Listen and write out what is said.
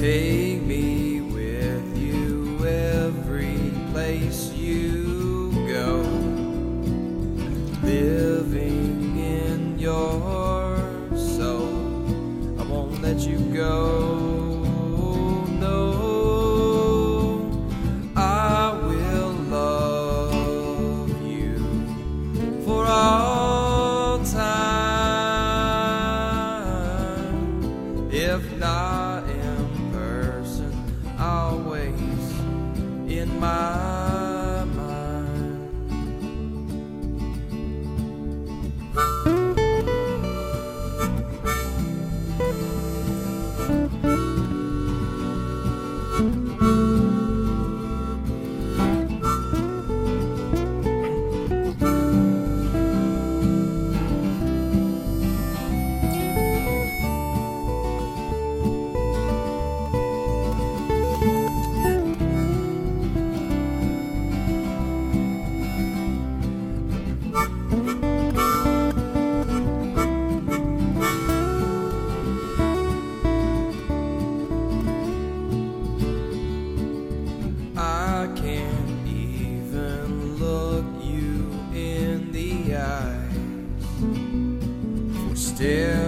Take me with you every place you go, living in your soul. I won't let you go. No, I will love you for all time. If not in person, always in my mind. I can't even look you in the eyes for still